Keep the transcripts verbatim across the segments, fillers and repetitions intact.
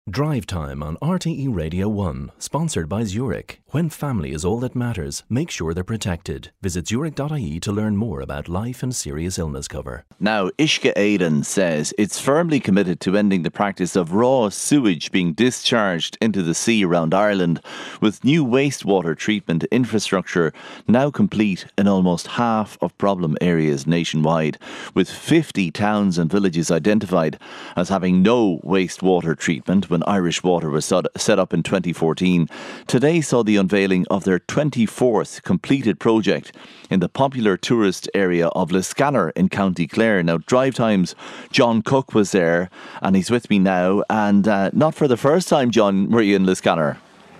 Drive Time on R T E Radio one, sponsored by Zurich. When family is all that matters, make sure they're protected. Visit zurich dot I E to learn more about life and serious illness cover. Now, Uisce Éireann says it's firmly committed to ending the practice of raw sewage being discharged into the sea around Ireland, with new wastewater treatment infrastructure now complete in almost half of problem areas nationwide, with fifty towns and villages identified as having no wastewater treatment when Irish Water was set up in twenty fourteen. Today saw the unveiling of their twenty-fourth completed project in the popular tourist area of Liscannor in County Clare. Now, Drive Time's John Cook was there, and he's with me now. And uh, not for the first time, John, were you in Liscannor?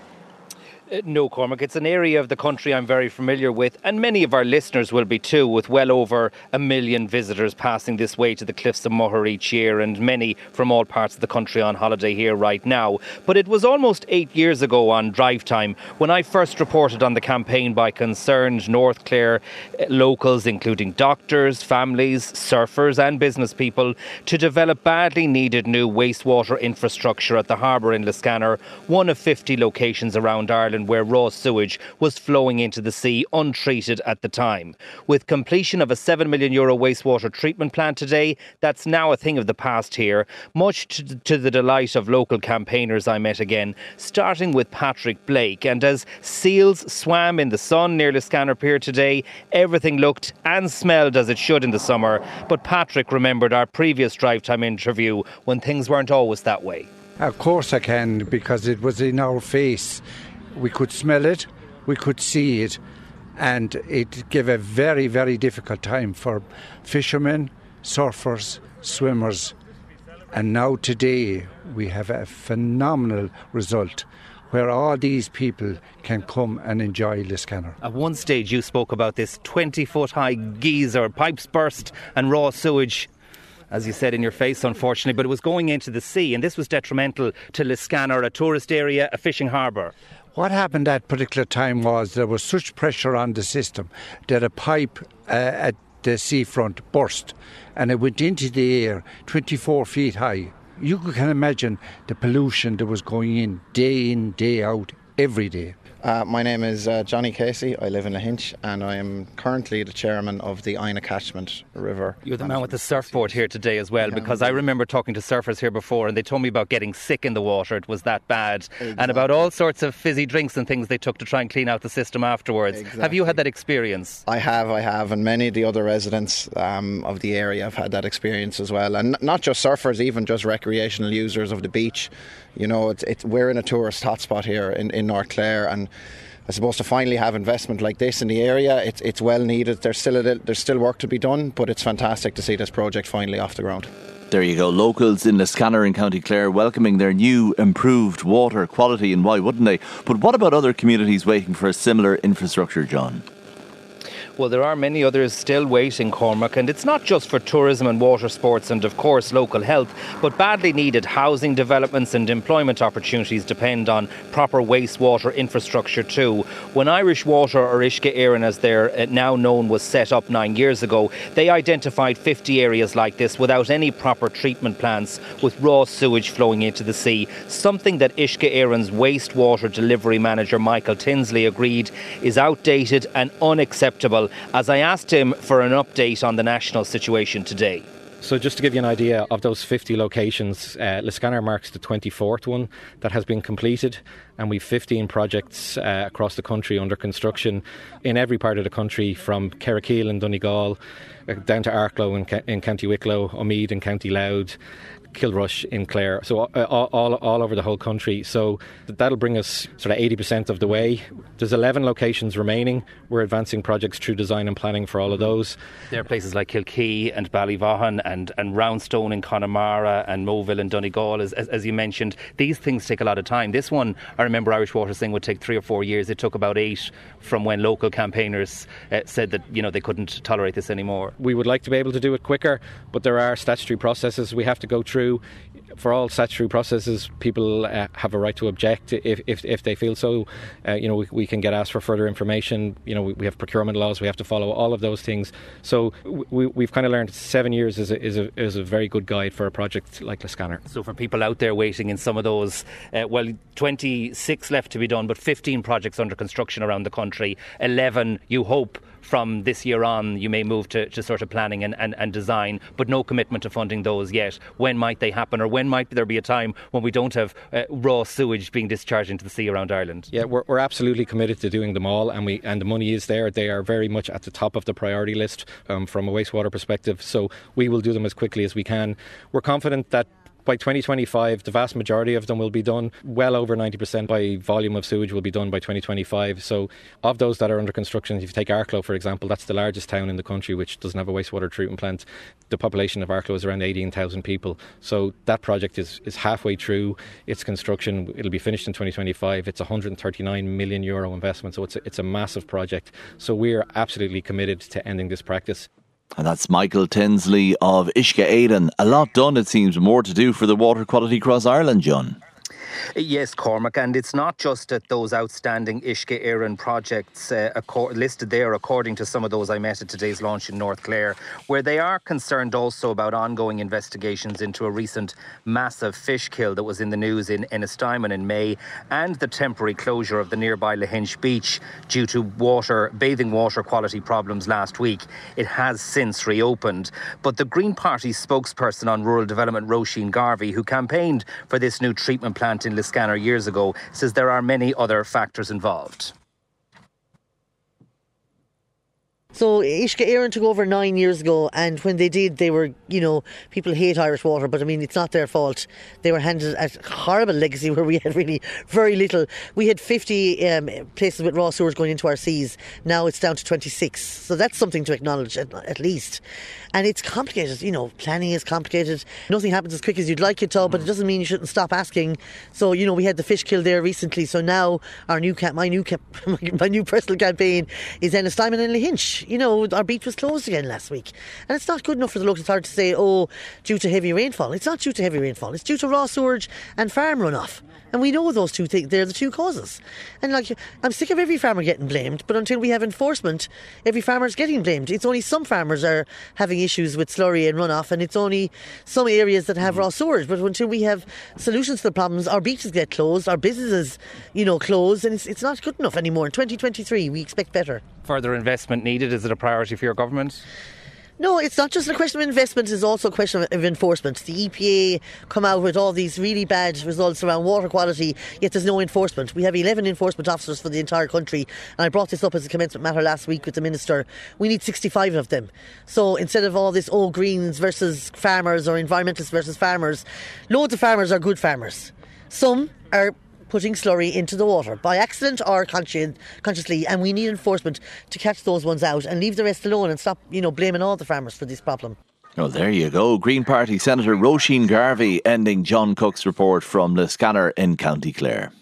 Uh, no, Cormac. It's an area of the country I'm very familiar with, and many of our listeners will be too, with well over a million visitors passing this way to the Cliffs of Moher each year, and many from all parts of the country on holiday here right now. But it was almost eight years ago on Drive Time when I first reported on the campaign by concerned North Clare uh, locals, including doctors, families, surfers and business people, to develop badly needed new wastewater infrastructure at the harbour in Liscannor, one of fifty locations around Ireland where raw sewage was flowing into the sea untreated at the time. With completion of a seven million euro wastewater treatment plant today, that's now a thing of the past here, much to, to the delight of local campaigners I met again, starting with Patrick Blake. And as seals swam in the sun near Liscannor Pier today, everything looked and smelled as it should in the summer. But Patrick remembered our previous Drive Time interview when things weren't always that way. Of course I can, because it was in our face. We could smell it, we could see it, and it gave a very, very difficult time for fishermen, surfers, swimmers. And now today we have a phenomenal result where all these people can come and enjoy Liscannor. At one stage you spoke about this twenty-foot high geyser, pipes burst and raw sewage, as you said, in your face, unfortunately, but it was going into the sea, and this was detrimental to Liscannor, a tourist area, a fishing harbour. What happened at particular time was there was such pressure on the system that a pipe uh, at the seafront burst, and it went into the air twenty-four feet high. You can imagine the pollution that was going in day in, day out, every day. Uh, my name is uh, Johnny Casey. I live in Lahinch, and I am currently the chairman of the Ina Catchment River. You're the man with the surfboard here today as well, because I remember talking to surfers here before, and they told me about getting sick in the water. It was that bad. Exactly. And about all sorts of fizzy drinks and things they took to try and clean out the system afterwards. Exactly. Have you had that experience? I have, I have, and many of the other residents um, of the area have had that experience as well. And not just surfers, even just recreational users of the beach. You know, it's, it's, we're in a tourist hotspot here in, in North Clare, and I suppose to finally have investment like this in the area, it's it's well needed. There's still a, there's still work to be done, but it's fantastic to see this project finally off the ground. There you go. Locals in Liscannor in County Clare welcoming their new improved water quality, and why wouldn't they? But what about other communities waiting for a similar infrastructure, John? Well, there are many others still waiting, Cormac, and it's not just for tourism and water sports and, of course, local health, but badly needed housing developments and employment opportunities depend on proper wastewater infrastructure too. When Irish Water, or Uisce Éireann as they're now known, was set up nine years ago, they identified fifty areas like this without any proper treatment plants, with raw sewage flowing into the sea, something that Uisce Éireann's wastewater delivery manager Michael Tinsley agreed is outdated and unacceptable, as I asked him for an update on the national situation today. So just to give you an idea of those fifty locations, uh, Liscannor marks the twenty-fourth one that has been completed, and we've fifteen projects uh, across the country under construction in every part of the country, from Kerrakeel and Donegal uh, down to Arklow in, in County Wicklow, Omead in County Louth, Kilrush in Clare, so uh, all, all all over the whole country. So that'll bring us sort of eighty percent of the way. There's eleven locations remaining. We're advancing projects through design and planning for all of those. There are places like Kilkee and Ballyvaughan and, and Roundstone in Connemara and Moville and Donegal, as, as, as you mentioned. These things take a lot of time. This one, I remember Irish Water saying, would take three or four years. It took about eight from when local campaigners uh, said that, you know, they couldn't tolerate this anymore. We would like to be able to do it quicker, but there are statutory processes we have to go through. through. For all statutory processes, people uh, have a right to object if if, if they feel so. Uh, you know, we, we can get asked for further information. You know, we, we have procurement laws. We have to follow all of those things. So we, we've kind of learned seven years is a, is a is a very good guide for a project like Liscannor. So for people out there waiting in some of those, uh, well, twenty-six left to be done, but fifteen projects under construction around the country. eleven, you hope, from this year on, you may move to, to sort of planning and, and, and design, but no commitment to funding those yet. When might they happen, or when might there be a time when we don't have uh, raw sewage being discharged into the sea around Ireland? Yeah, we're, we're absolutely committed to doing them all, and we and the money is there. They are very much at the top of the priority list um, from a wastewater perspective, so we will do them as quickly as we can. We're confident that by twenty twenty-five, the vast majority of them will be done. Well over ninety percent by volume of sewage will be done by twenty twenty-five. So of those that are under construction, if you take Arklow, for example, that's the largest town in the country which doesn't have a wastewater treatment plant. The population of Arklow is around eighteen thousand people. So that project is, is halfway through its construction. It'll be finished in twenty twenty-five. It's a one hundred thirty-nine million euro investment. So it's a, it's a massive project. So we're absolutely committed to ending this practice. And that's Michael Tinsley of Uisce Éireann. A lot done, it seems, more to do for the water quality across Ireland, John. Yes, Cormac, and it's not just at those outstanding Uisce Éireann projects uh, acco- listed there according to some of those I met at today's launch in North Clare, where they are concerned also about ongoing investigations into a recent massive fish kill that was in the news in Ennistimon in May, and the temporary closure of the nearby Lahinch beach due to water bathing water quality problems last week. It has since reopened, but the Green Party spokesperson on rural development, Roisin Garvey, who campaigned for this new treatment plant in Liscannor years ago, says there are many other factors involved. So Uisce Éireann took over nine years ago, and when they did, they were, you know, people hate Irish water, but I mean, it's not their fault. They were handed a horrible legacy where we had really very little. We had fifty um, places with raw sewers going into our seas. Now it's down to twenty-six. So that's something to acknowledge at, at least. And it's complicated, you know, planning is complicated. Nothing happens as quick as you'd like it to, but it doesn't mean you shouldn't stop asking. So, you know, we had the fish kill there recently. So now our new camp, my new camp, my new personal campaign is Ennistimon and Lahinch. You know, our beach was closed again last week. And it's not good enough for the local authority to say, oh, due to heavy rainfall. It's not due to heavy rainfall. It's due to raw sewage and farm runoff. And we know those two things, they're the two causes. And like, I'm sick of every farmer getting blamed, but until we have enforcement, every farmer's getting blamed. It's only some farmers are having issues with slurry and runoff, and it's only some areas that have raw sewage. But until we have solutions to the problems, our beaches get closed, our businesses, you know, closed, and it's, it's not good enough anymore. In twenty twenty-three, we expect better. Further investment needed? Is it a priority for your government? No, it's not just a question of investment, it's also a question of enforcement. The E P A come out with all these really bad results around water quality, yet there's no enforcement. We have eleven enforcement officers for the entire country, and I brought this up as a commencement matter last week with the Minister. We need sixty-five of them. So instead of all this, oh, Greens versus farmers or environmentalists versus farmers, loads of farmers are good farmers. Some are putting slurry into the water by accident or consci- consciously, and we need enforcement to catch those ones out and leave the rest alone and stop, you know, blaming all the farmers for this problem. Well, there you go. Green Party Senator Roisin Garvey ending John Cook's report from Liscannor in County Clare.